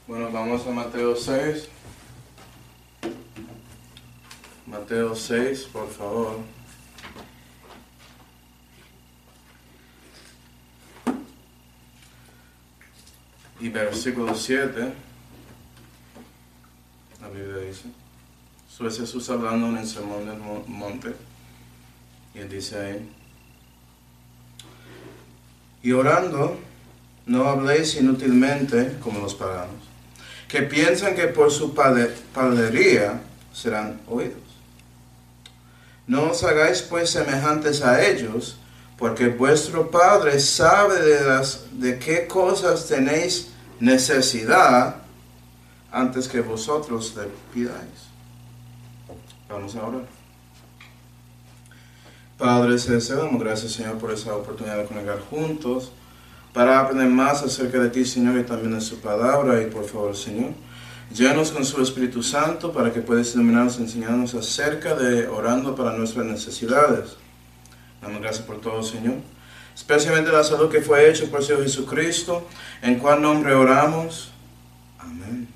Bueno, vamos a Mateo 6. Mateo 6, por favor. Y versículo 7. La Biblia dice. Eso es Jesús hablando en el sermón del monte. Y él dice ahí. Y orando, no habléis inútilmente como los paganos, que piensan que por su palabrería serán oídos. No os hagáis pues semejantes a ellos, porque vuestro Padre sabe de qué cosas tenéis necesidad antes que vosotros le pidáis. Vamos a orar. Padre Celestial, damos gracias, Señor, por esa oportunidad de conectar juntos para aprender más acerca de ti, Señor, y también de su palabra. Y por favor, Señor, llénanos con su Espíritu Santo para que puedas iluminarnos y enseñarnos acerca de orando para nuestras necesidades. Damos gracias por todo, Señor, especialmente la salud que fue hecha por el Señor Jesucristo, en cual nombre oramos. Amén.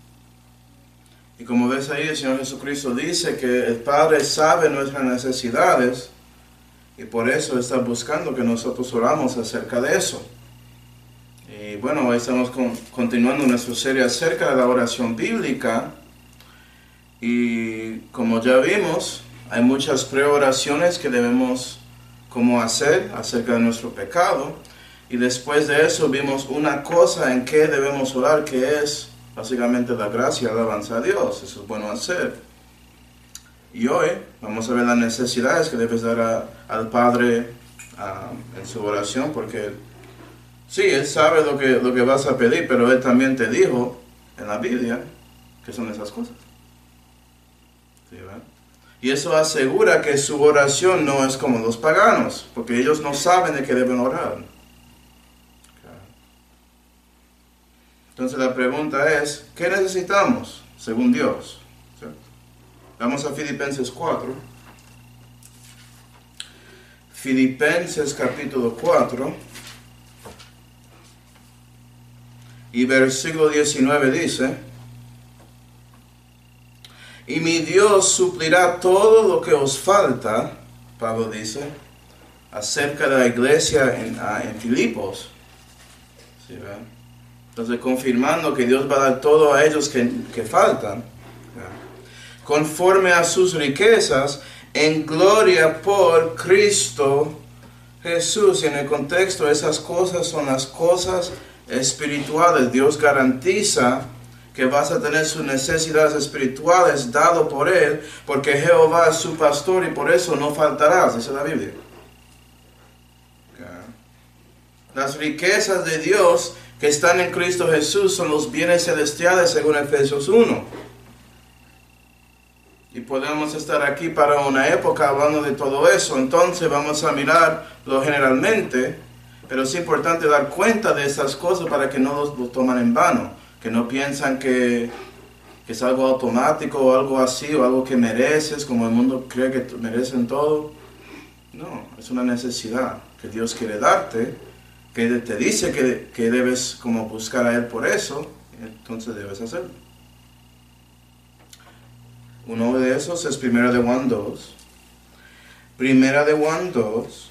Y como ves ahí, el Señor Jesucristo dice que el Padre sabe nuestras necesidades y por eso está buscando que nosotros oramos acerca de eso. Y bueno, hoy estamos continuando nuestra serie acerca de la oración bíblica. Y como ya vimos, hay muchas preoraciones que debemos hacer acerca de nuestro pecado. Y después de eso vimos una cosa en que debemos orar, que es básicamente la gracia y la alabanza a Dios. Eso es bueno hacer. Y hoy vamos a ver las necesidades que debes dar al Padre en su oración, porque sí, Él sabe lo que vas a pedir, pero Él también te dijo en la Biblia que son esas cosas. ¿Sí, verdad? Y eso asegura que su oración no es como los paganos, porque ellos no saben de qué deben orar. Entonces la pregunta es, ¿qué necesitamos según Dios? ¿Cierto? Vamos a Filipenses 4. Filipenses capítulo 4. Y versículo 19 dice, y mi Dios suplirá todo lo que os falta, Pablo dice, acerca de la iglesia en Filipos. ¿Sí, verdad? Entonces, confirmando que Dios va a dar todo a ellos que faltan, conforme a sus riquezas, en gloria por Cristo Jesús. Y en el contexto, esas cosas son las cosas espirituales. Dios garantiza que vas a tener sus necesidades espirituales dado por Él, porque Jehová es su pastor y por eso no faltarás, dice la Biblia. Las riquezas de Dios que están en Cristo Jesús son los bienes celestiales según Efesios 1. Y podemos estar aquí para una época hablando de todo eso, entonces vamos a mirarlo generalmente, pero es importante dar cuenta de esas cosas para que no lo tomen en vano, que no piensan que es algo automático o algo así, o algo que mereces, como el mundo cree que merecen todo. No, es una necesidad que Dios quiere darte, que te dice que debes buscar a Él por eso, entonces debes hacerlo. Uno de esos es Primera de Juan 2. Primera de Juan 2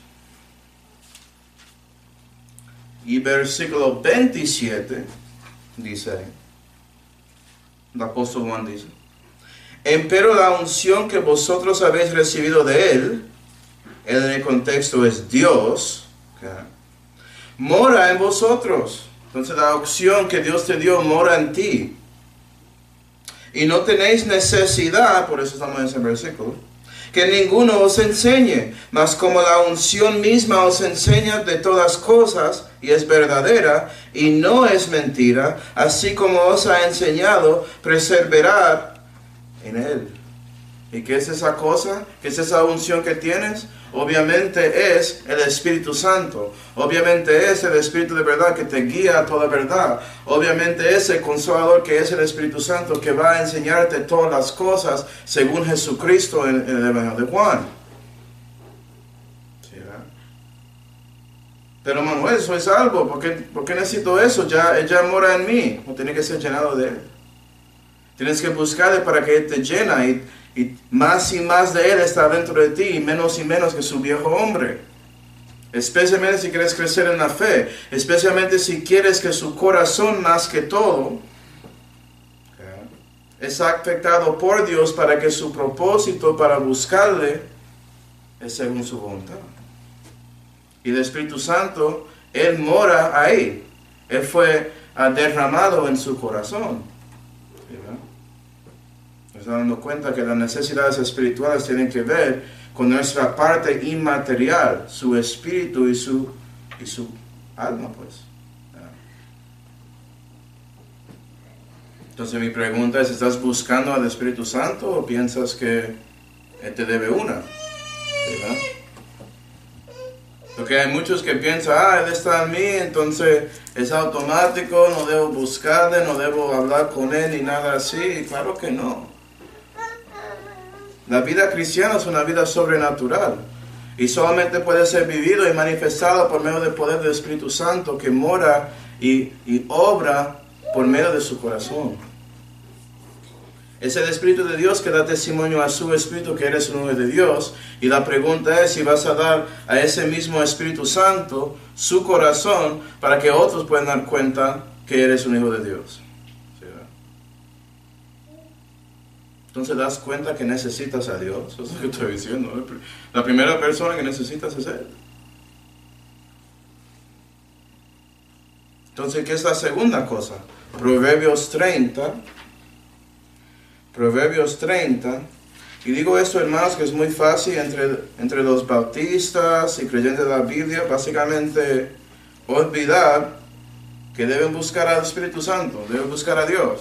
y versículo 27 dice, el apóstol Juan dice, empero la unción que vosotros habéis recibido de Él, en el contexto es Dios, mora en vosotros. Entonces la opción que Dios te dio mora en ti. Y no tenéis necesidad, por eso estamos en ese versículo, que ninguno os enseñe, mas como la unción misma os enseña de todas cosas, y es verdadera, y no es mentira, así como os ha enseñado, perseverar en Él. ¿Y qué es esa cosa? ¿Qué es esa unción que tienes? Obviamente es el Espíritu Santo. Obviamente es el Espíritu de verdad que te guía a toda verdad. Obviamente es el Consolador que es el Espíritu Santo que va a enseñarte todas las cosas según Jesucristo en el Evangelio de Juan. ¿Sí, verdad? Pero Manuel, eso es algo, ¿por qué necesito eso? Ya mora en mí, no tiene que ser llenado de Él. Tienes que buscarle para que Él te llena y más de Él está dentro de ti y menos que su viejo hombre. Especialmente si quieres crecer en la fe, especialmente si quieres que su corazón más que todo es afectado por Dios para que su propósito para buscarle es según su voluntad. Y el Espíritu Santo, Él mora ahí. Él fue derramado en su corazón. Nos estamos dando cuenta que las necesidades espirituales tienen que ver con nuestra parte inmaterial, su espíritu y su alma, pues. Entonces mi pregunta es, ¿estás buscando al Espíritu Santo o piensas que Él te debe una? ¿Verdad? Porque hay muchos que piensan, Él está en mí, entonces es automático, no debo buscarle, no debo hablar con Él ni nada así. Y claro que no. La vida cristiana es una vida sobrenatural y solamente puede ser vivido y manifestado por medio del poder del Espíritu Santo que mora y obra por medio de su corazón. Es el Espíritu de Dios que da testimonio a su Espíritu que eres un hijo de Dios. Y la pregunta es si vas a dar a ese mismo Espíritu Santo su corazón para que otros puedan dar cuenta que eres un hijo de Dios. ¿Sí, verdad? Entonces das cuenta que necesitas a Dios. Eso es lo que estoy diciendo. La primera persona que necesitas es Él. Entonces, ¿qué es la segunda cosa? Proverbios 30. Y digo esto, hermanos, que es muy fácil entre los bautistas y creyentes de la Biblia, básicamente olvidar que deben buscar al Espíritu Santo, deben buscar a Dios.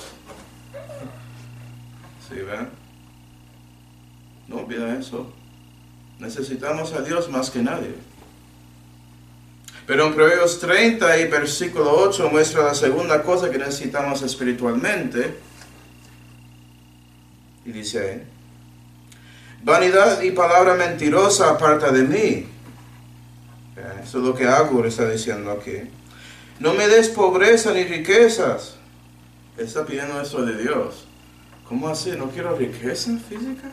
¿Sí ven? No olvida eso. Necesitamos a Dios más que nadie. Pero en Proverbios 30 y versículo 8 muestra la segunda cosa que necesitamos espiritualmente. Y dice ahí, vanidad y palabra mentirosa aparta de mí. Eso es lo que Agur está diciendo aquí. No me des pobreza ni riquezas. Él está pidiendo eso de Dios. ¿Cómo así? ¿No quiero riqueza física?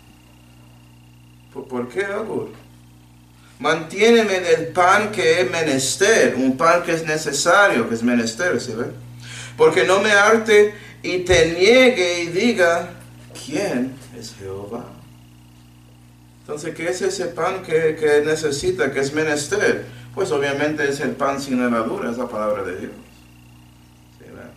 ¿Por qué, Agur? Mantiéneme del pan que es menester, un pan que es necesario, que es menester, ¿sí ve? Porque no me harte y te niegue y diga, ¿quién es Jehová? Entonces, ¿qué es ese pan que necesita, que es menester? Pues obviamente es el pan sin levadura, es la palabra de Dios. ¿Sí, verdad?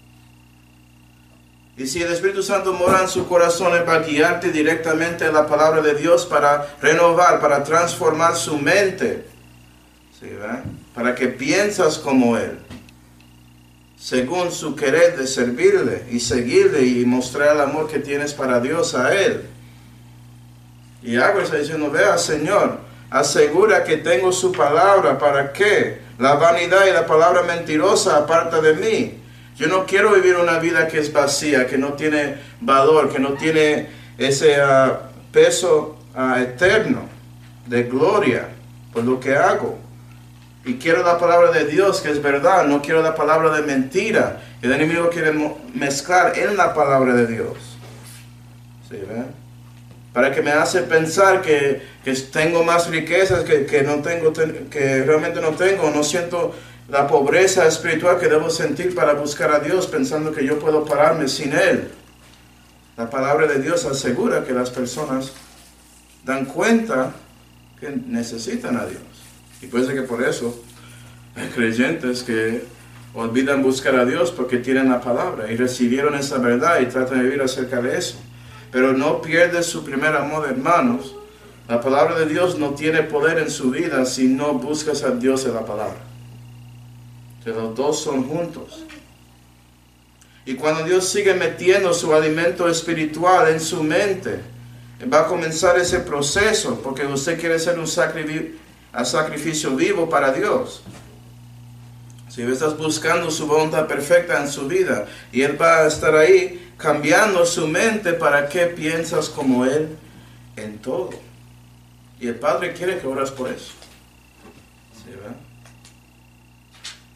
Y si el Espíritu Santo mora en su corazón, es para guiarte directamente a la palabra de Dios, para renovar, para transformar su mente. ¿Sí, verdad? Para que piensas como Él, según su querer de servirle y seguirle y mostrar el amor que tienes para Dios a Él. Y Agur está diciendo, vea, Señor, asegura que tengo su palabra, ¿para qué? La vanidad y la palabra mentirosa aparta de mí. Yo no quiero vivir una vida que es vacía, que no tiene valor, que no tiene ese peso eterno de gloria por lo que hago. Y quiero la palabra de Dios, que es verdad. No quiero la palabra de mentira. El enemigo quiere mezclar en la palabra de Dios. ¿Sí, ven? Para que me hace pensar que tengo más riquezas que no tengo, que realmente no tengo. No siento la pobreza espiritual que debo sentir para buscar a Dios, pensando que yo puedo pararme sin Él. La palabra de Dios asegura que las personas dan cuenta que necesitan a Dios. Y puede ser que por eso hay creyentes que olvidan buscar a Dios porque tienen la palabra y recibieron esa verdad y tratan de vivir acerca de eso. Pero no pierdes su primer amor, hermanos. La palabra de Dios no tiene poder en su vida si no buscas a Dios en la palabra. Que los dos son juntos. Y cuando Dios sigue metiendo su alimento espiritual en su mente, va a comenzar ese proceso porque usted quiere ser un sacrificio vivo para Dios. Si estás buscando su voluntad perfecta en su vida, y Él va a estar ahí cambiando su mente para que piensas como Él en todo. Y el Padre quiere que oras por eso. ¿Sí, verdad?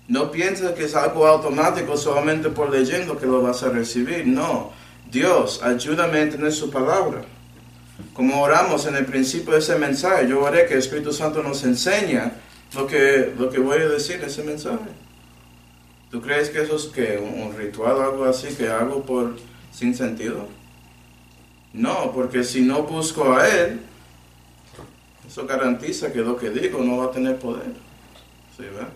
No pienses que es algo automático solamente por leyendo que lo vas a recibir. No. Dios, ayúdame a entender su palabra. Como oramos en el principio de ese mensaje, yo oré que el Espíritu Santo nos enseña lo que voy a decir en ese mensaje. ¿Tú crees que eso es un ritual o algo así que hago sin sentido? No, porque si no busco a Él, eso garantiza que lo que digo no va a tener poder. ¿Sí, verdad?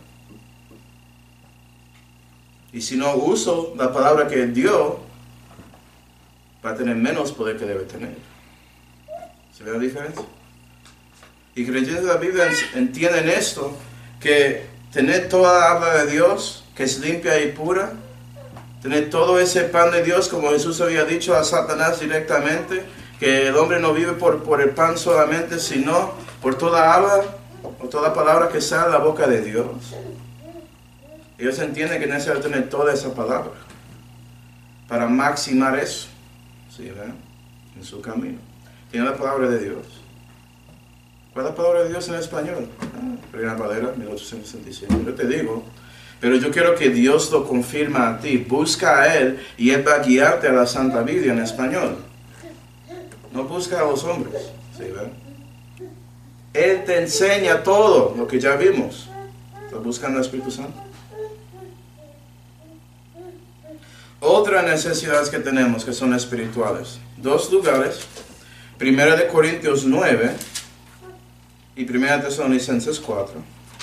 Y si no uso la palabra que Él dio, va a tener menos poder que debe tener. ¿Se ve la diferencia? Y creyentes de la Biblia entienden esto, que tener toda la habla de Dios, que es limpia y pura, tener todo ese pan de Dios, como Jesús había dicho a Satanás directamente, que el hombre no vive por el pan solamente, sino por toda habla o toda palabra que sale de la boca de Dios. Ellos entienden que necesitan tener toda esa palabra para maximar eso, ¿sí, verdad? En su camino. Tiene la palabra de Dios. ¿Cuál es la palabra de Dios en español? Reina Valera, 1865. Yo te digo, pero yo quiero que Dios lo confirma a ti. Busca a Él y Él va a guiarte a la Santa Biblia en español. No busca a los hombres, ¿sí, verdad? Él te enseña todo lo que ya vimos. ¿Estás buscando al Espíritu Santo? Otras necesidades que tenemos que son espirituales. Dos lugares. 1 Corintios 9 y 1 Tesalonicenses 4.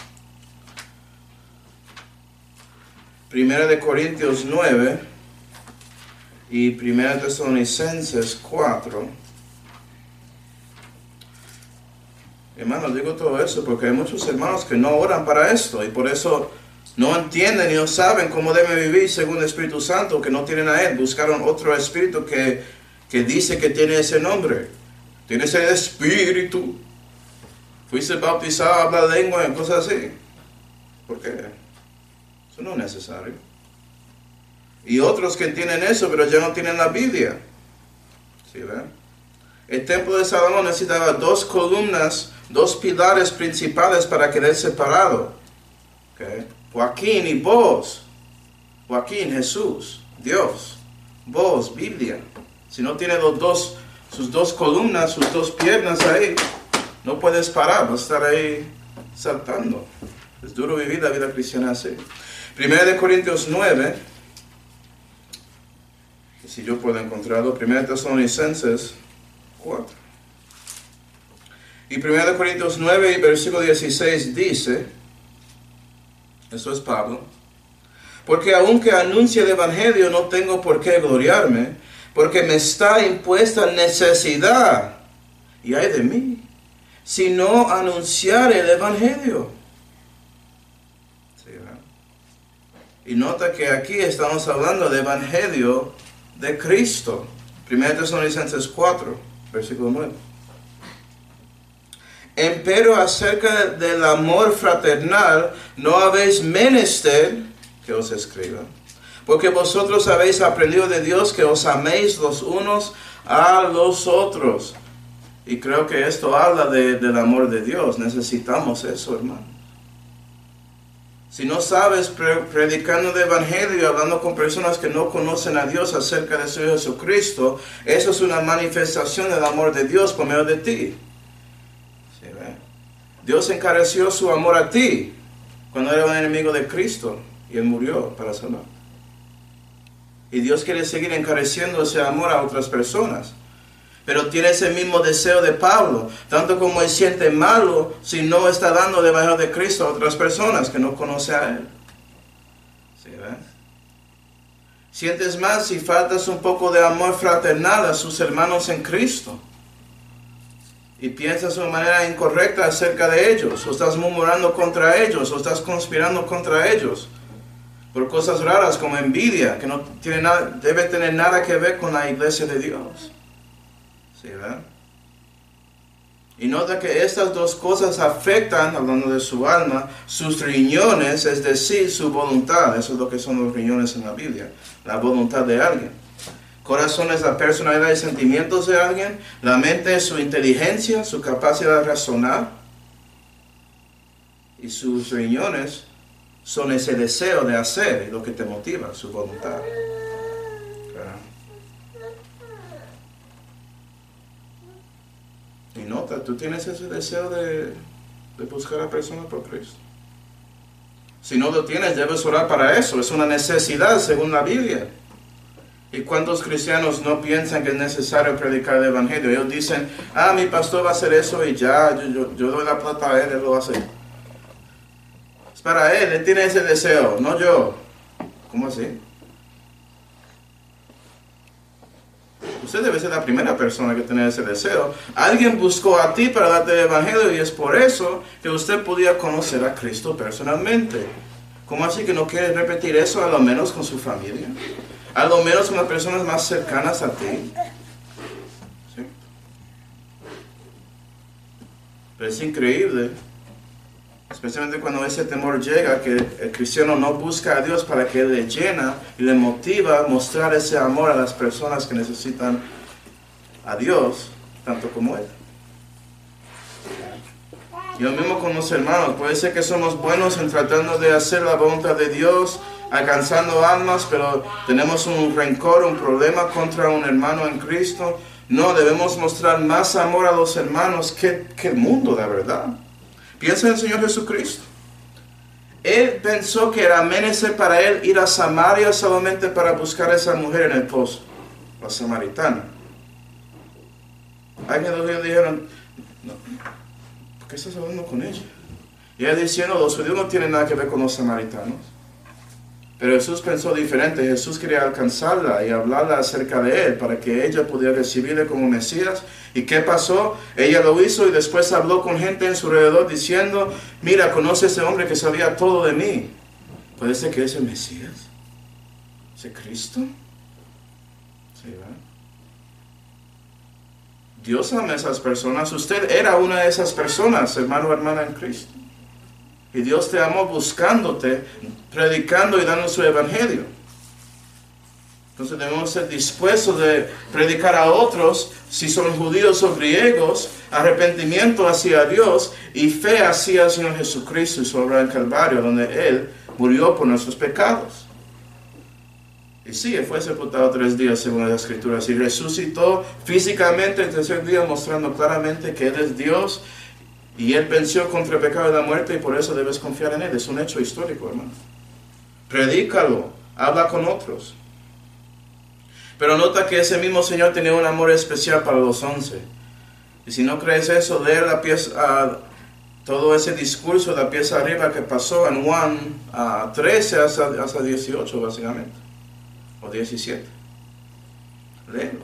1 Corintios 9 y 1 Tesalonicenses 4. Hermanos, digo todo eso porque hay muchos hermanos que no oran para esto y por eso no entienden y no saben cómo deben vivir según el Espíritu Santo, que no tienen a Él. Buscaron otro espíritu que dice que tiene ese nombre. Tiene ese espíritu. Fuiste bautizado, habla lengua y cosas así. ¿Por qué? Eso no es necesario. Y otros que tienen eso, pero ya no tienen la Biblia. ¿Sí ven? El templo de Salomón necesitaba 2 columnas, 2 pilares principales para quedar separado. ¿Okay? Joaquín y vos. Joaquín, Jesús, Dios. Vos, Biblia. Si no tiene sus 2 columnas, sus 2 piernas ahí, no puedes parar, vas a estar ahí saltando. Es duro vivir la vida cristiana así. 1 Corintios 9, si yo puedo encontrarlo, 1 Tesalonicenses 4. Y 1 Corintios 9, versículo 16 dice, eso es Pablo, porque aunque anuncie el Evangelio no tengo por qué gloriarme, porque me está impuesta necesidad, y ay de mí, si no anunciar el Evangelio. ¿Sí, ¿verdad? Y nota que aquí estamos hablando del Evangelio de Cristo. 1 Tesalonicenses 4, versículo 9. Empero acerca del amor fraternal no habéis menester que os escriba, porque vosotros habéis aprendido de Dios que os améis los unos a los otros. Y creo que esto habla del amor de Dios. Necesitamos eso, hermano. Si no sabes predicando el Evangelio y hablando con personas que no conocen a Dios acerca de su Hijo Jesucristo, eso es una manifestación del amor de Dios por medio de ti. ¿Sí, ve? Dios encareció su amor a ti cuando era un enemigo de Cristo y Él murió para salvar. Y Dios quiere seguir encareciendo ese amor a otras personas. Pero tiene ese mismo deseo de Pablo, tanto como él siente malo si no está dando el Evangelio de Cristo a otras personas que no conocen a Él. ¿Sí, ves? Sientes más si faltas un poco de amor fraternal a sus hermanos en Cristo. Y piensas de una manera incorrecta acerca de ellos, o estás murmurando contra ellos, o estás conspirando contra ellos. Por cosas raras como envidia, que no tiene nada, debe tener nada que ver con la iglesia de Dios. ¿Sí, verdad? Y nota que estas dos cosas afectan, hablando de su alma, sus riñones, es decir, su voluntad. Eso es lo que son los riñones en la Biblia, la voluntad de alguien. Corazón es la personalidad y sentimientos de alguien. La mente es su inteligencia, su capacidad de razonar. Y sus riñones son ese deseo de hacer y lo que te motiva, su voluntad. Y nota, tú tienes ese deseo de buscar a personas por Cristo. Si no lo tienes, debes orar para eso. Es una necesidad según la Biblia. ¿Y cuántos cristianos no piensan que es necesario predicar el Evangelio? Ellos dicen, mi pastor va a hacer eso y ya, yo doy la plata a él lo va a hacer. Es para él tiene ese deseo, no yo. ¿Cómo así? Usted debe ser la primera persona que tiene ese deseo. Alguien buscó a ti para darte el Evangelio y es por eso que usted podía conocer a Cristo personalmente. ¿Cómo así que no quiere repetir eso a lo menos con su familia? A lo menos con las personas más cercanas a ti. ¿Sí? Pero es increíble, especialmente cuando ese temor llega, que el cristiano no busca a Dios para que le llena y le motiva a mostrar ese amor a las personas que necesitan a Dios, tanto como Él. Y lo mismo con los hermanos. Puede ser que somos buenos en tratando de hacer la voluntad de Dios, alcanzando almas, pero tenemos un rencor, un problema contra un hermano en Cristo. No, debemos mostrar más amor a los hermanos que el mundo, la verdad. Piensa en el Señor Jesucristo. Él pensó que era menester para él ir a Samaria solamente para buscar a esa mujer en el pozo, la samaritana. Alguien le dijeron, no, ¿por qué estás hablando con ella? Y él diciendo, los judíos no tienen nada que ver con los samaritanos. Pero Jesús pensó diferente. Jesús quería alcanzarla y hablarla acerca de él para que ella pudiera recibirle como Mesías. ¿Y qué pasó? Ella lo hizo y después habló con gente en su alrededor diciendo, mira, conoce a ese hombre que sabía todo de mí. ¿Puede ser que es el Mesías? ¿Es Cristo? Sí, ¿verdad? Dios ama a esas personas. Usted era una de esas personas, hermano o hermana en Cristo. Y Dios te amó buscándote, predicando y dando su evangelio. Entonces debemos ser dispuestos de predicar a otros, si son judíos o griegos, arrepentimiento hacia Dios y fe hacia el Señor Jesucristo y su obra en Calvario, donde Él murió por nuestros pecados. Y sí, Él fue sepultado 3 días según las Escrituras y resucitó físicamente el tercer día, mostrando claramente que Él es Dios. Y Él venció contra el pecado y la muerte y por eso debes confiar en Él. Es un hecho histórico, hermano. Predícalo, habla con otros. Pero nota que ese mismo Señor tenía un amor especial para los 11. Y si no crees eso, lee la pieza, todo ese discurso, la pieza arriba que pasó en Juan 13 hasta 18, básicamente. O 17. Léelo.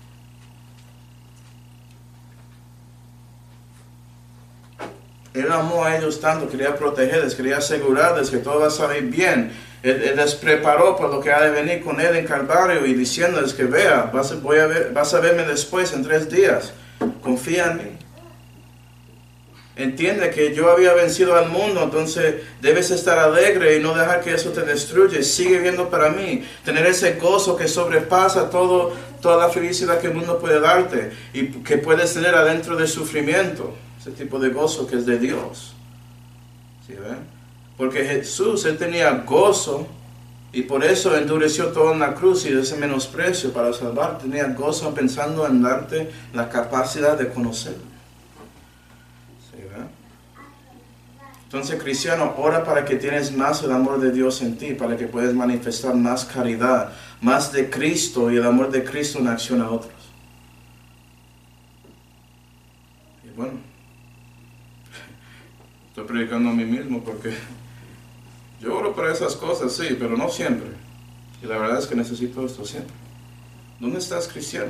Él amó a ellos tanto, quería protegerles, quería asegurarles que todo va a salir bien. Él les preparó por lo que ha de venir con Él en Calvario y diciéndoles que vea, vas a verme después en 3 días. Confía en mí. Entiende que yo había vencido al mundo, entonces debes estar alegre y no dejar que eso te destruya. Sigue viendo para mí, tener ese gozo que sobrepasa toda la felicidad que el mundo puede darte y que puedes tener adentro del sufrimiento. Ese tipo de gozo que es de Dios. ¿Sí ven? Porque Jesús, Él tenía gozo y por eso endureció todo en la cruz y ese menosprecio para salvarte. Tenía gozo pensando en darte la capacidad de conocerlo. ¿Sí ven? Entonces, cristiano, ora para que tienes más el amor de Dios en ti, para que puedas manifestar más caridad, más de Cristo y el amor de Cristo en acción a otros. Y bueno, estoy predicando a mí mismo porque yo oro para esas cosas, sí, pero no siempre. Y la verdad es que necesito esto siempre. ¿Dónde estás, cristiano?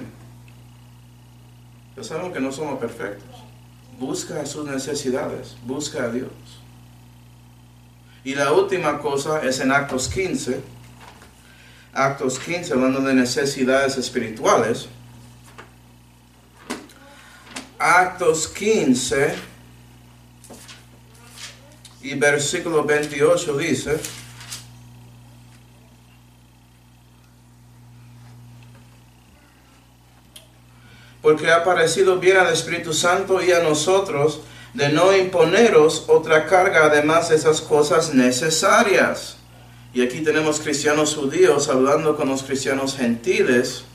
Ya sabemos que no somos perfectos. Busca sus necesidades, busca a Dios. Y la última cosa es en Actos 15. Actos 15, hablando de necesidades espirituales. Actos 15 y versículo 28 dice: porque ha parecido bien al Espíritu Santo y a nosotros de no imponeros otra carga además de esas cosas necesarias. Y aquí tenemos cristianos judíos hablando con los cristianos gentiles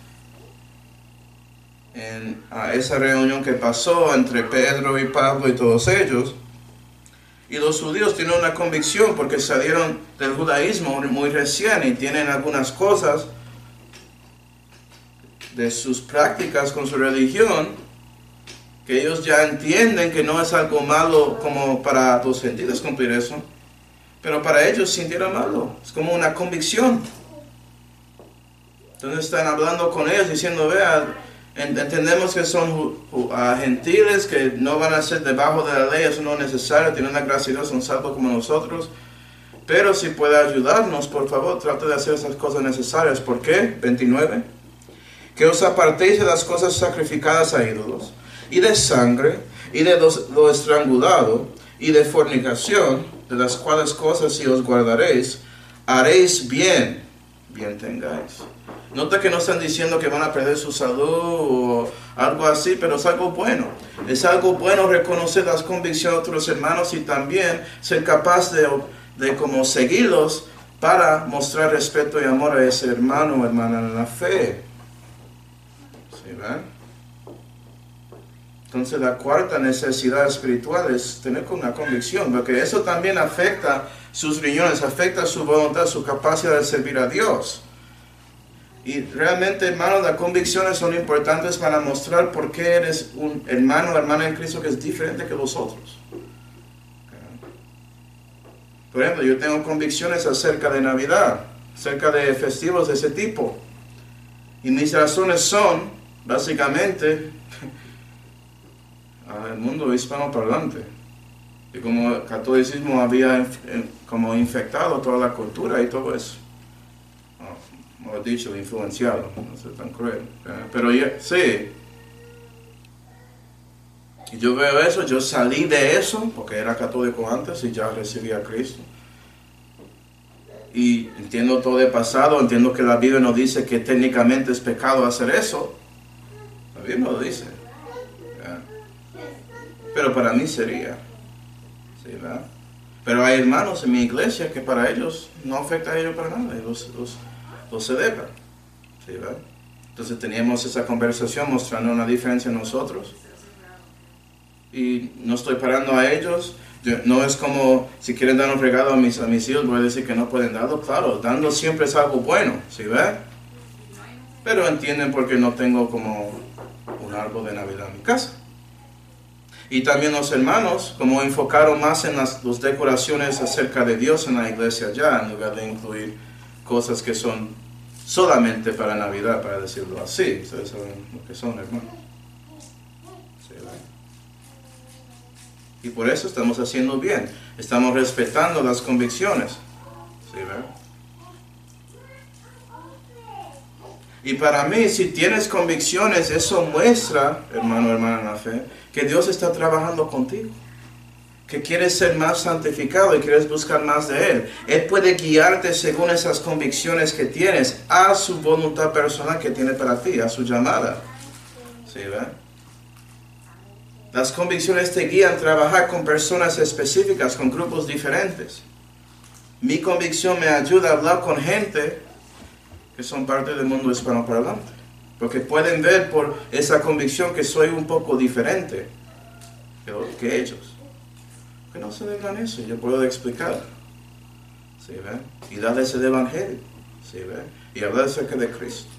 en esa reunión que pasó entre Pedro y Pablo y todos ellos. Y los judíos tienen una convicción porque salieron del judaísmo muy recién y tienen algunas cosas de sus prácticas con su religión que ellos ya entienden que no es algo malo como para los gentiles cumplir eso, pero para ellos sintieron malo, es como una convicción. Entonces están hablando con ellos diciendo, vea, entendemos que son gentiles, que no van a ser debajo de la ley, eso no es necesario, tienen la gracia de Dios, son salvos como nosotros, pero si puede ayudarnos, por favor, trate de hacer esas cosas necesarias. ¿Por qué? 29. Que os apartéis de las cosas sacrificadas a ídolos, y de sangre, y de lo estrangulado, y de fornicación, de las cuales cosas si os guardaréis, haréis bien, bien tengáis. Nota que no están diciendo que van a perder su salud o algo así, pero es algo bueno. Es algo bueno reconocer las convicciones de otros hermanos y también ser capaz de como seguirlos para mostrar respeto y amor a ese hermano o hermana en la fe. ¿Sí ven? Entonces la cuarta necesidad espiritual es tener una convicción, porque eso también afecta sus riñones, afecta su voluntad, su capacidad de servir a Dios. Y realmente, hermanos, las convicciones son importantes para mostrar por qué eres un hermano o hermana en Cristo que es diferente que los otros. Por ejemplo, yo tengo convicciones acerca de Navidad, acerca de festivos de ese tipo. Y mis razones son, básicamente, el mundo hispanoparlante. Y como el catolicismo había como infectado toda la cultura y todo eso. Mejor dicho, influenciado, no soy tan cruel. Pero sí. Y yo veo eso, yo salí de eso, porque era católico antes y ya recibí a Cristo. Y entiendo todo el pasado, entiendo que la Biblia no dice que técnicamente es pecado hacer eso. La Biblia no lo dice. Pero para mí sería. ¿Sí, verdad? Pero hay hermanos en mi iglesia que para ellos no afecta a ellos para nada, y los celebran. ¿Sí, verdad? Entonces teníamos esa conversación mostrando una diferencia en nosotros. Y no estoy parando a ellos. No es como si quieren dar un regalo a mis hijos, voy a decir que no pueden darlo. Claro, dando siempre es algo bueno, ¿sí ves? Pero entienden porque no tengo como un árbol de Navidad en mi casa. Y también los hermanos, como enfocaron más en las decoraciones acerca de Dios en la iglesia ya, en lugar de incluir cosas que son solamente para Navidad, para decirlo así. Ustedes saben lo que son, hermanos. ¿Sí, ¿verdad? Y por eso estamos haciendo bien. Estamos respetando las convicciones. ¿Sí, verdad? Y para mí, si tienes convicciones, eso muestra, hermano, hermana en la fe, que Dios está trabajando contigo. Que quieres ser más santificado y quieres buscar más de Él. Él puede guiarte según esas convicciones que tienes a su voluntad personal que tiene para ti, a su llamada. ¿Sí, verdad? Las convicciones te guían a trabajar con personas específicas, con grupos diferentes. Mi convicción me ayuda a hablar con gente que son parte del mundo hispanoparlante. Porque pueden ver por esa convicción que soy un poco diferente que ellos. Que no celebran eso, yo puedo explicar. ¿Sí, ven? Y darles el evangelio. ¿Sí, ven? Y hablar acerca de Cristo.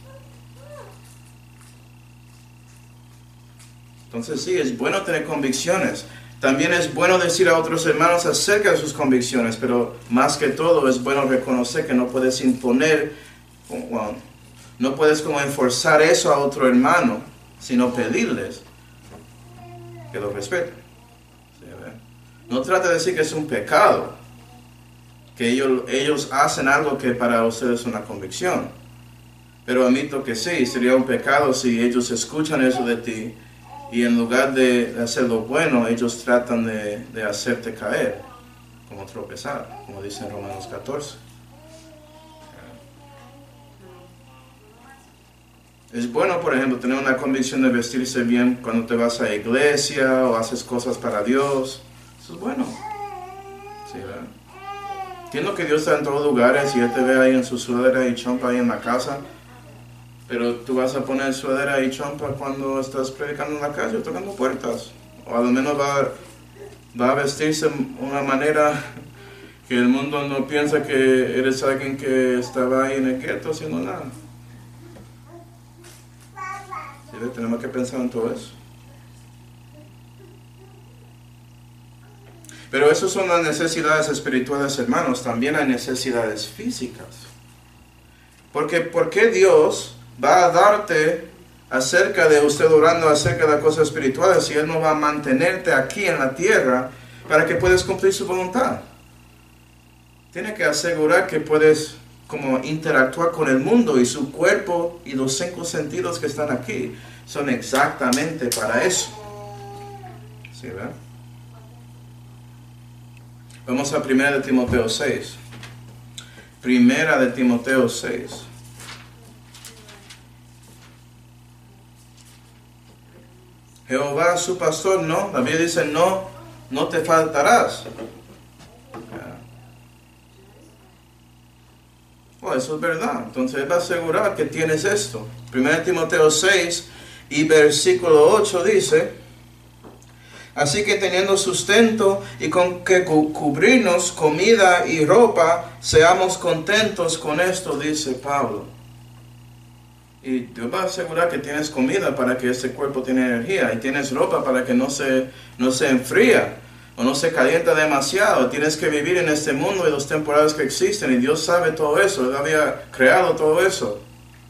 Entonces sí, es bueno tener convicciones. También es bueno decir a otros hermanos acerca de sus convicciones, pero más que todo es bueno reconocer que no puedes imponer, no puedes como enforzar eso a otro hermano, sino pedirles que lo respeten. ¿Sí, no trata de decir que es un pecado, que ellos hacen algo que para ustedes es una convicción, pero admito que sí, sería un pecado si ellos escuchan eso de ti y en lugar de hacer lo bueno, ellos tratan de hacerte caer, como tropezar, como dice en Romanos 14. Es bueno, por ejemplo, tener una convicción de vestirse bien cuando te vas a la iglesia o haces cosas para Dios. Eso es bueno. Sí, ¿verdad? Entiendo que Dios está en todos lugares y Él te ve ahí en su sudadera y chompa ahí en la casa. Pero tú vas a poner sudadera y chompa cuando estás predicando en la calle o tocando puertas. O a lo menos va a vestirse de una manera que el mundo no piensa que eres alguien que estaba ahí en el gueto haciendo nada. ¿Sí? Tenemos que pensar en todo eso. Pero esas son las necesidades espirituales, hermanos. También hay necesidades físicas. Porque ¿por qué Dios va a darte acerca de usted orando acerca de las cosas espirituales si Él no va a mantenerte aquí en la tierra para que puedas cumplir su voluntad? Tiene que asegurar que puedes como interactuar con el mundo, y su cuerpo y los 5 sentidos que están aquí son exactamente para eso. ¿Sí, verdad? Vamos a 1 de Timoteo 6. 1 de Timoteo 6. Jehová su pastor, no. La Biblia dice, no te faltarás. Bueno, eso es verdad. Entonces Él va a asegurar que tienes esto. 1 Timoteo 6 y versículo 8 dice: así que teniendo sustento y con que cubrirnos comida y ropa, seamos contentos con esto, dice Pablo. Y Dios va a asegurar que tienes comida para que ese cuerpo tenga energía, y tienes ropa para que no se enfría o no se calienta demasiado. Tienes que vivir en este mundo y las temporadas que existen, y Dios sabe todo eso. Él había creado todo eso.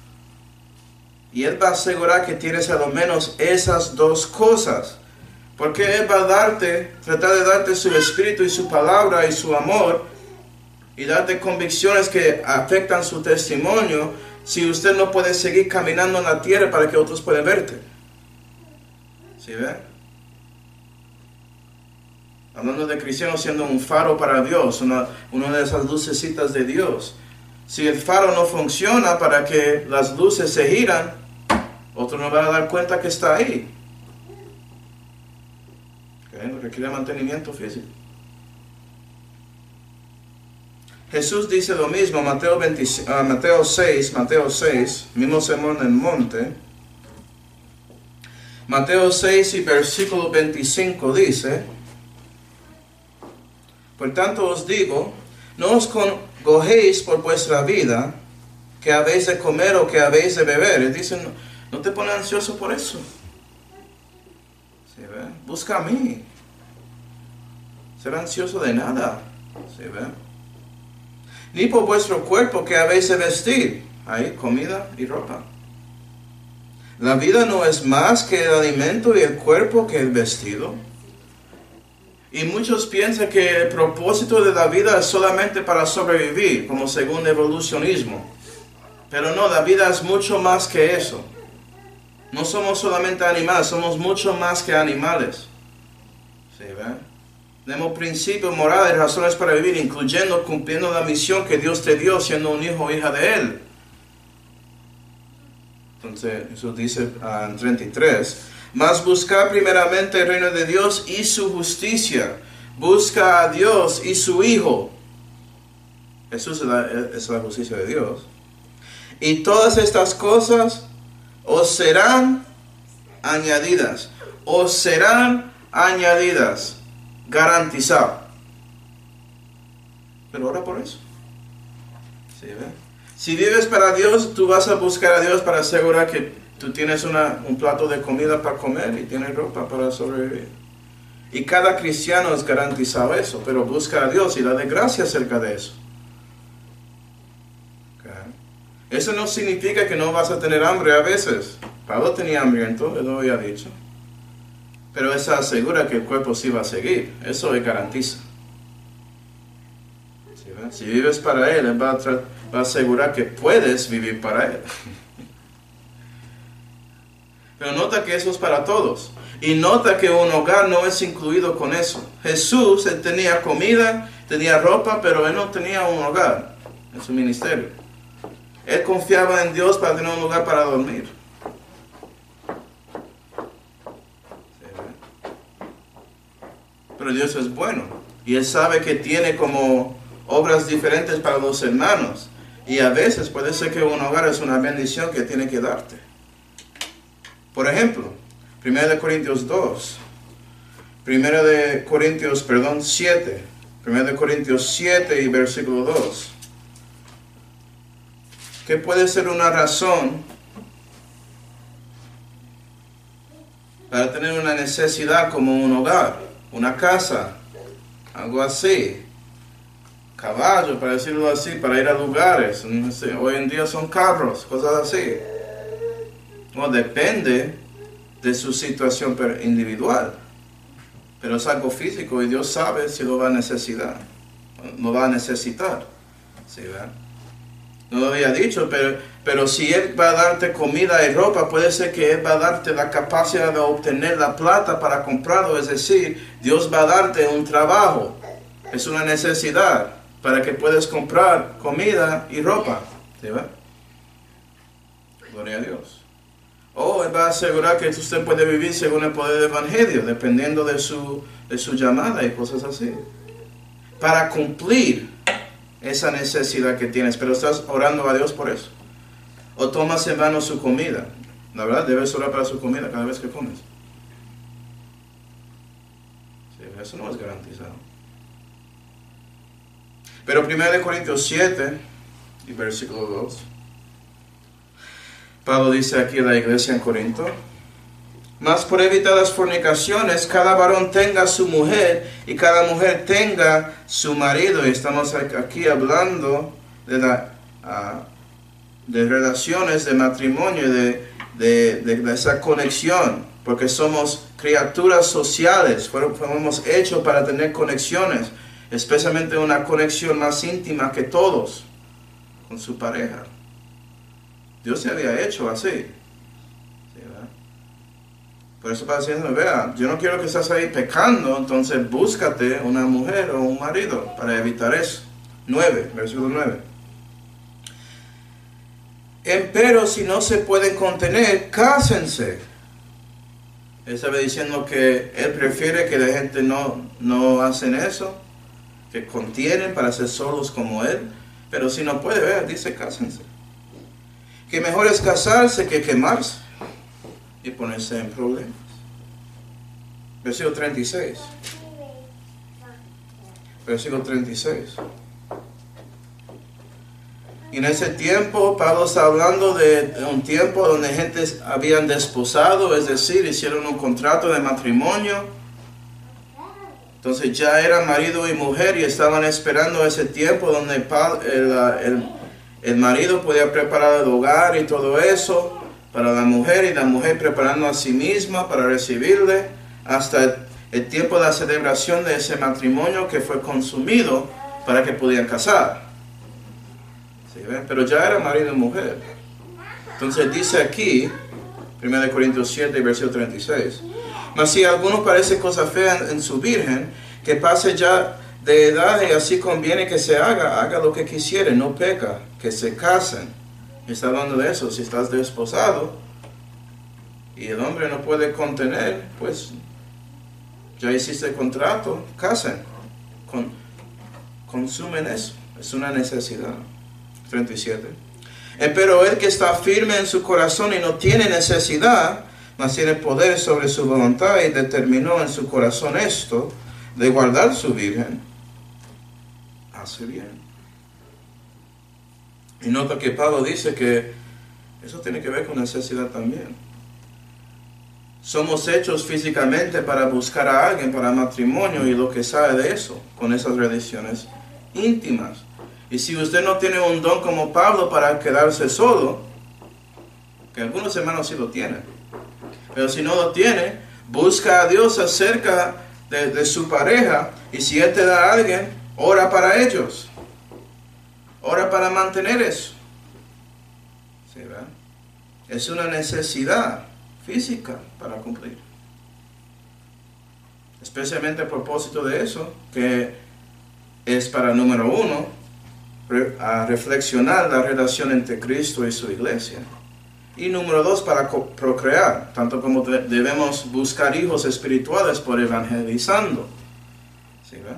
Y Él va a asegurar que tienes a lo menos esas 2 cosas. Porque Él va a tratar de darte su espíritu y su palabra y su amor, y darte convicciones que afectan su testimonio, si usted no puede seguir caminando en la tierra para que otros puedan verte. ¿Sí ve? Hablando de cristianos siendo un faro para Dios, una de esas lucecitas de Dios. Si el faro no funciona para que las luces se giran, otros no van a dar cuenta que está ahí. Requiere mantenimiento físico. Jesús dice lo mismo, Mateo 6, mismo sermón en el monte. Mateo 6 y versículo 25 dice: por tanto os digo, no os congojéis por vuestra vida, que habéis de comer o que habéis de beber. Él dice, no te pones ansioso por eso. ¿Sí, ve? Busca a mí. Ser ansioso de nada. ¿Sí, ve? Ni por vuestro cuerpo que habéis de vestir. Hay comida y ropa. La vida no es más que el alimento y el cuerpo que el vestido. Y muchos piensan que el propósito de la vida es solamente para sobrevivir, como según el evolucionismo. Pero no, la vida es mucho más que eso. No somos solamente animales, somos mucho más que animales. ¿Sí, ve? Tenemos principios, morales, razones para vivir, incluyendo cumpliendo la misión que Dios te dio, siendo un hijo o hija de Él. Entonces, eso dice en 33. Mas buscar primeramente el reino de Dios y su justicia. Busca a Dios y su Hijo. Eso es la justicia de Dios. Y todas estas cosas os serán añadidas. Os serán añadidas. Garantizado. Pero ora por eso. ¿Sí, ve? Si vives para Dios, tú vas a buscar a Dios para asegurar que tú tienes un plato de comida para comer y tienes ropa para sobrevivir. Y cada cristiano es garantizado eso, pero busca a Dios y dale gracias acerca de eso. Okay. Eso no significa que no vas a tener hambre a veces. Pablo tenía hambriento, él lo había dicho. Pero eso asegura que el cuerpo sí va a seguir. Eso le garantiza. ¿Sí, ve? Si vives para Él, Él va a asegurar que puedes vivir para Él. Pero nota que eso es para todos. Y nota que un hogar no es incluido con eso. Jesús, Él tenía comida, tenía ropa, pero Él no tenía un hogar en su ministerio. Él confiaba en Dios para tener un lugar para dormir. pero Dios es bueno. Y Él sabe que tiene como obras diferentes para los hermanos. Y a veces puede ser que un hogar es una bendición que tiene que darte. Por ejemplo, 1 Corintios 2. 1 Corintios 7. 1 Corintios 7 y versículo 2. ¿Qué puede ser una razón para tener una necesidad como un hogar, una casa, algo así? Caballo, para decirlo así, para ir a lugares. No sé, hoy en día son carros, cosas así. No, depende de su situación individual. Pero es algo físico y Dios sabe si lo va a necesitar. Lo va a necesitar. ¿Sí, verdad? No lo había dicho, pero si Él va a darte comida y ropa, puede ser que Él va a darte la capacidad de obtener la plata para comprarlo. Es decir, Dios va a darte un trabajo. Es una necesidad para que puedas comprar comida y ropa. ¿Sí, verdad? Gloria a Dios. O Él va a asegurar que usted puede vivir según el poder del Evangelio, dependiendo de su llamada y cosas así. Para cumplir esa necesidad que tienes, pero estás orando a Dios por eso. O tomas en vano su comida. La verdad, debes orar para su comida cada vez que comes. Sí, eso no es garantizado. Pero 1 Corintios 7 y versículo 2. Pablo dice aquí a la iglesia en Corinto: mas por evitar las fornicaciones, cada varón tenga su mujer y cada mujer tenga su marido. Y estamos aquí hablando de relaciones, de matrimonio, de esa conexión, porque somos criaturas sociales, fuimos hechos para tener conexiones, especialmente una conexión más íntima que todos con su pareja. Dios se había hecho así. Por eso está diciendo, vea, yo no quiero que estés ahí pecando, entonces búscate una mujer o un marido para evitar eso. 9, versículo 9. Empero si no se pueden contener, cásense. Él estaba diciendo que él prefiere que la gente no hacen eso, que contienen para ser solos como él. Pero si no puede, vea, dice cásense. Que mejor es casarse que quemarse y ponerse en problemas. Versículo 36. Versículo 36. Y en ese tiempo, Pablo está hablando de un tiempo donde gente habían desposado, es decir, hicieron un contrato de matrimonio. Entonces ya eran marido y mujer y estaban esperando ese tiempo donde el marido podía preparar el hogar y todo eso para la mujer, y la mujer preparando a sí misma para recibirle hasta el tiempo de la celebración de ese matrimonio que fue consumido para que pudieran casar. ¿Sí, ven? Pero ya era marido y mujer. Entonces dice aquí, 1 Corintios 7, versículo 36, mas si alguno parece cosa fea en su virgen, que pase ya de edad y así conviene que se haga lo que quisiere, no peca, que se casen. Está hablando de eso. Si estás desposado y el hombre no puede contener, pues ya hiciste el contrato, casen, consumen eso, es una necesidad. 37. Pero el que está firme en su corazón y no tiene necesidad, mas tiene poder sobre su voluntad y determinó en su corazón esto, de guardar su virgen, hace bien. Y nota que Pablo dice que eso tiene que ver con necesidad también. Somos hechos físicamente para buscar a alguien para matrimonio y lo que sabe de eso, con esas relaciones íntimas. Y si usted no tiene un don como Pablo para quedarse solo, que algunos hermanos sí lo tienen, pero si no lo tiene, busca a Dios acerca de su pareja, y si Él te da a alguien, ora para ellos. Ora para mantener eso. ¿Sí, verdad? Es una necesidad física para cumplir. Especialmente a propósito de eso, que es para número 1, a reflexionar la relación entre Cristo y su iglesia. Y número 2, para procrear, tanto como debemos buscar hijos espirituales por evangelizando. ¿Sí ve?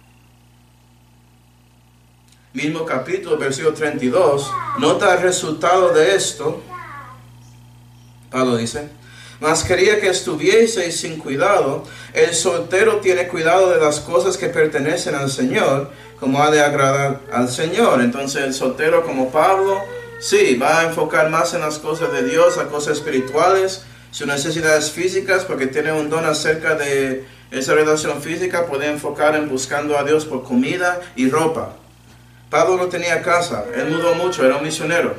Mismo capítulo, versículo 32, nota el resultado de esto. Pablo dice, mas quería que estuvieseis sin cuidado. El soltero tiene cuidado de las cosas que pertenecen al Señor, como ha de agradar al Señor. Entonces el soltero, como Pablo, sí, va a enfocar más en las cosas de Dios, las cosas espirituales, sus necesidades físicas, porque tiene un don acerca de esa relación física, puede enfocar en buscando a Dios por comida y ropa. Pablo no tenía casa, él mudó mucho, era un misionero.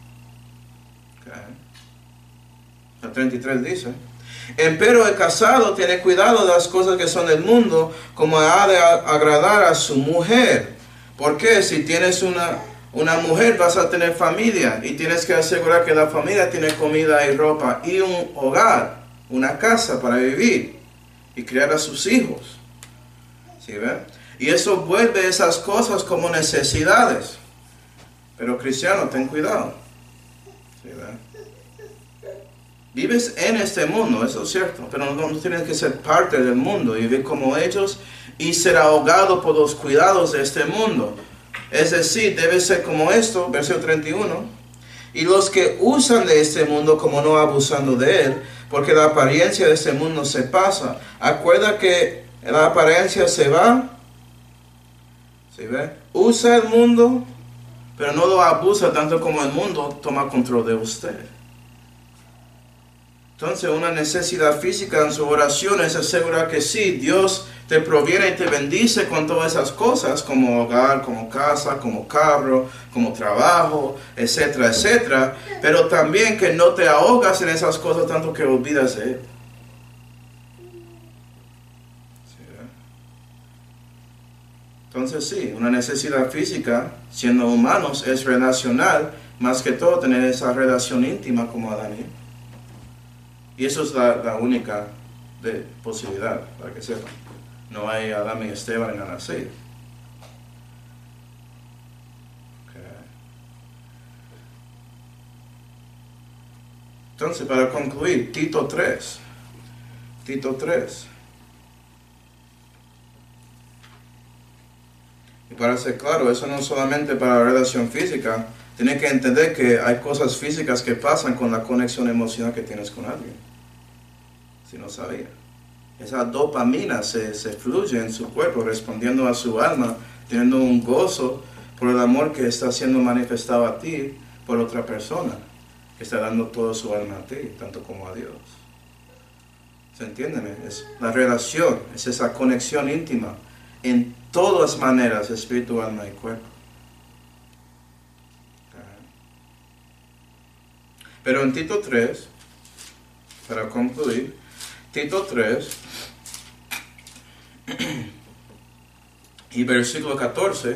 El 33 dice, empero el casado tiene cuidado de las cosas que son del mundo, como ha de agradar a su mujer. Porque si tienes una mujer, vas a tener familia, y tienes que asegurar que la familia tiene comida y ropa, y un hogar, una casa para vivir, y criar a sus hijos. ¿Sí ven? Y eso vuelve esas cosas como necesidades. Pero cristiano, ten cuidado. ¿Sí ven? Vives en este mundo, eso es cierto, pero no tienes que ser parte del mundo y vivir como ellos y ser ahogado por los cuidados de este mundo. Es decir, debes ser como esto, versículo 31, y los que usan de este mundo como no abusando de él, porque la apariencia de este mundo se pasa. Acuerda que la apariencia se va, ¿sí ve? Usa el mundo, pero no lo abusa tanto como el mundo toma control de usted. Entonces, una necesidad física en su oración es asegurar que sí, Dios te proviene y te bendice con todas esas cosas, como hogar, como casa, como carro, como trabajo, etcétera, etcétera, pero también que no te ahogas en esas cosas tanto que olvidas de Él. Entonces sí, una necesidad física, siendo humanos, es relacional, más que todo tener esa relación íntima como Adán y Eva. Y eso es la única posibilidad, para que sepan. No hay Adán y Esteban en la así. Okay. Entonces, para concluir, Tito 3. Y para ser claro, eso no es solamente para la relación física. Tienes que entender que hay cosas físicas que pasan con la conexión emocional que tienes con alguien. Si no sabía. Esa dopamina se fluye en su cuerpo, respondiendo a su alma, teniendo un gozo por el amor que está siendo manifestado a ti por otra persona, que está dando todo su alma a ti, tanto como a Dios. ¿Se entienden? Es la relación, es esa conexión íntima en todas maneras, espíritu, alma y cuerpo. Pero en Tito 3, para concluir, Tito 3 y versículo 14,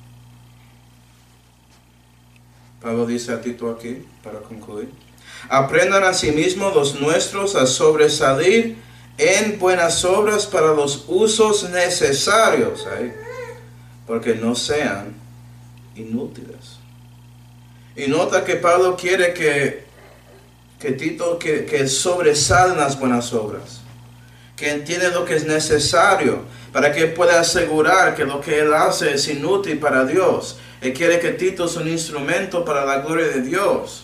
Pablo dice a Tito aquí, para concluir, aprendan asimismo los nuestros a sobresalir en buenas obras para los usos necesarios, porque no sean inútiles. Y nota que Pablo quiere que Tito que sobresalen las buenas obras, que entiende lo que es necesario para que pueda asegurar que lo que él hace es inútil para Dios. Él quiere que Tito es un instrumento para la gloria de Dios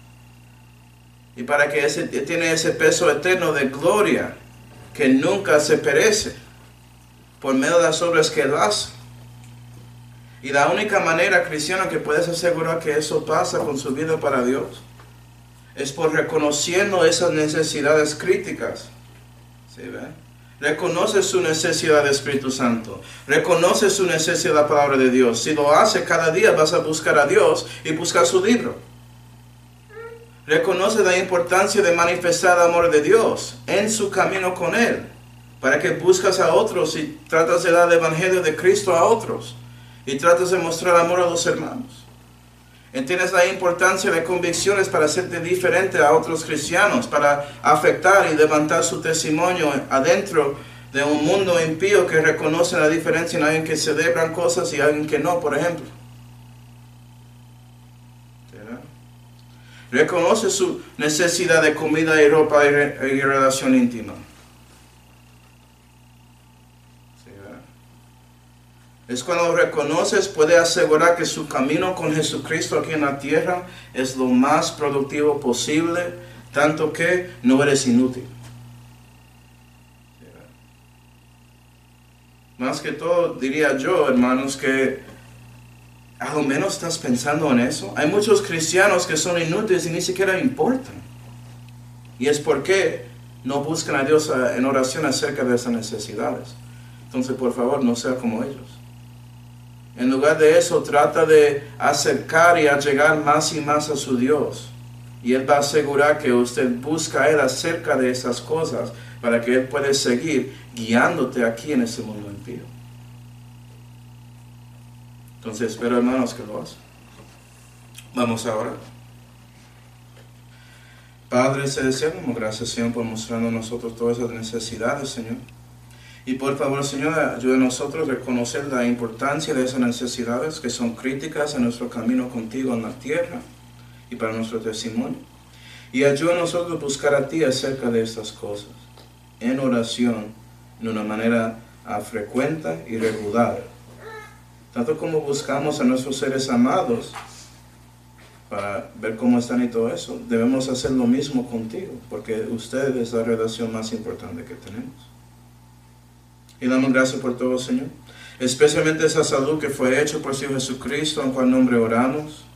y para que tiene ese peso eterno de gloria que nunca se perece por medio de las obras que él hace. Y la única manera, cristiana, que puedes asegurar que eso pasa con su vida para Dios es por reconociendo esas necesidades críticas. ¿Sí ve? Reconoce su necesidad de Espíritu Santo. Reconoce su necesidad de la palabra de Dios. Si lo hace cada día, vas a buscar a Dios y buscar su libro. Reconoce la importancia de manifestar el amor de Dios en su camino con Él, para que buscas a otros y tratas de dar el Evangelio de Cristo a otros y tratas de mostrar amor a los hermanos. Entiendes la importancia de convicciones para hacerte diferente a otros cristianos, para afectar y levantar su testimonio adentro de un mundo impío que reconoce la diferencia en alguien que celebran cosas y alguien que no, por ejemplo. Reconoce su necesidad de comida y ropa y relación íntima. Es cuando reconoces, puede asegurar que su camino con Jesucristo aquí en la tierra es lo más productivo posible, tanto que no eres inútil. Más que todo, diría yo, hermanos, que a lo menos estás pensando en eso. Hay muchos cristianos que son inútiles y ni siquiera importan. Y es porque no buscan a Dios en oración acerca de esas necesidades. Entonces, por favor, no sea como ellos. En lugar de eso, trata de acercar y allegar más y más a su Dios. Y Él va a asegurar que usted busca a Él acerca de esas cosas para que Él pueda seguir guiándote aquí en este mundo impío. Entonces, espero, hermanos, que lo hacen. Vamos a orar. Padre celestial, gracias, Señor, por mostrarnos a nosotros todas esas necesidades, Señor. Y por favor, Señor, ayude a nosotros a reconocer la importancia de esas necesidades que son críticas en nuestro camino contigo en la tierra y para nuestro testimonio. Y ayuda a nosotros a buscar a ti acerca de estas cosas, en oración, de una manera frecuente y regular. Tanto como buscamos a nuestros seres amados para ver cómo están y todo eso, debemos hacer lo mismo contigo, porque usted es la relación más importante que tenemos. Y damos gracias por todo, Señor. Especialmente esa salud que fue hecha por su Hijo Jesucristo, en cual nombre oramos.